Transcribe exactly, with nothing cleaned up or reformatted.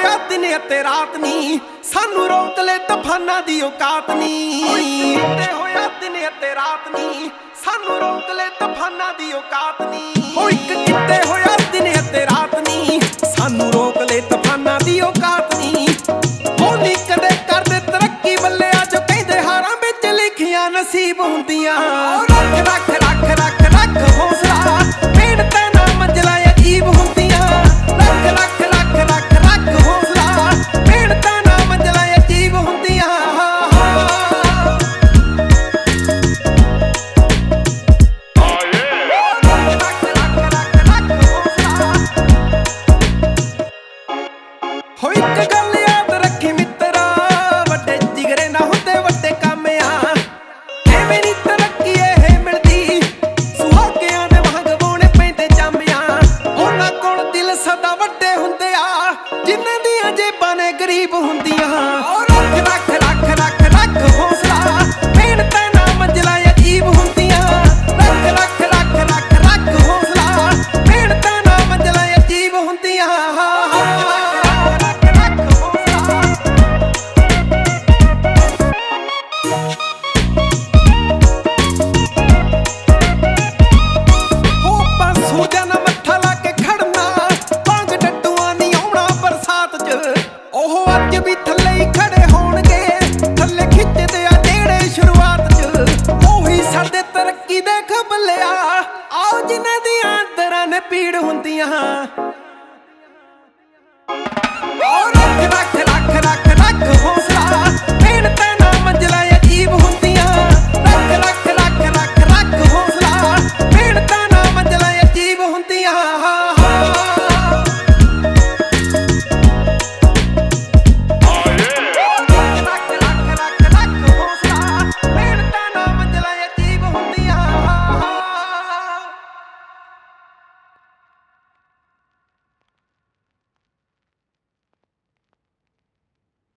ਹੋਇਆ ਦਿਨ ਅਤੇ ਰਾਤ ਨੀ, ਸਾਨੂੰ ਰੋਕ ਲੈ ਤੂਫਾਨਾਂ ਦੀ ਔਕਾਤ ਨੀ। ਕਿਤੇ ਹੋਇਆ ਦਿਨ ਅਤੇ ਰਾਤ ਨੀ, ਸਾਨੂੰ ਰੋਕ ਲੈ ਤੂਫਾਨਾਂ ਦੀ ਔਕਾਤ ਨੀ। ਹੋ ਇੱਕ ਕਿਤੇ ਹੋਇਆ ਦਿਨ ਅਤੇ ਰਾਤ ਨੀ, ਸਾਨੂੰ ਰੋਕ ਲੈ ਤੂਫਾਨਾਂ ਦੀ ਔਕਾਤ ਨੀ। ਉਹ ਨੀ ਕਦੇ ਕਰਦੇ ਤਰੱਕੀ ਬੱਲੇ ਆ ਜੋ ਕਹਿੰਦੇ ਹਾਰਾਂ ਵਿੱਚ ਲਿਖੀਆਂ ਨਸੀਬ ਹੁੰਦੀਆਂ। ਰੱਖ ਰੱਖ ਰੱਖ ਰੱਖ ਰੱਖ ਹੌਸਲਾ, ਮਿਹਨਤਾਂ ਨਾਲ ਮੰਜ਼ਿਲਾਂ ਅਜੀਬ ਹੁੰਦੀਆਂ। ਰੱਖ ਰੱਖ ਰੱਖ ਰੱਖ ਰੱਖ ਹੌਸਲਾ, ਮਿਹਨਤਾਂ ਨਾਲ ਮੰਜ਼ਿਲਾਂ ਅਜੀਬ ਹੁੰਦੀਆਂ। ਹੋ ਇੱਕ ਗੱਲ ਯਾਦ ਰੱਖੀ ਮਿੱਤਰਾ, ਵੱਡੇ ਜਿਗਰੇ ਨਾ ਹੁੰਦੇ ਵੱਡੇ ਕੰਮ ਆ। ਐਵੇਂ ਨੀ ਤਰੱਕੀ ਇਹ ਮਿਲਦੀ, ਸੁਹਾਗਿਆਂ ਦੇ ਵਾਂਗ ਬੋਣੇ ਪੈਂਦੇ ਜੰਮਿਆਂ। ਉਹਨਾਂ ਕੋਲ ਦਿਲ ਸਦਾ ਵੱਡੇ ਹੁੰਦੇ ਆ, ਜਿਨ੍ਹਾਂ ਦੀਆਂ ਜੇਬਾਂ ਨੇ ਗਰੀਬ ਹੁੰਦੀਆਂ।